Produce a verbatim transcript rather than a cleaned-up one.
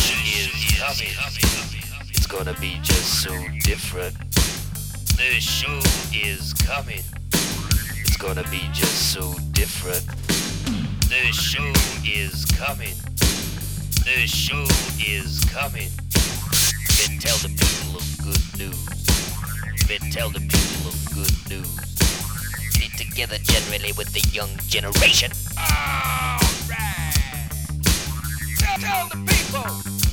is coming. It's gonna be just so different. The show is coming. It's gonna be just so different. The show is coming. The show is coming. Then tell the people of good news. Then tell the people of good news. Get together generally with the young generation. Alright. Tell, tell the people.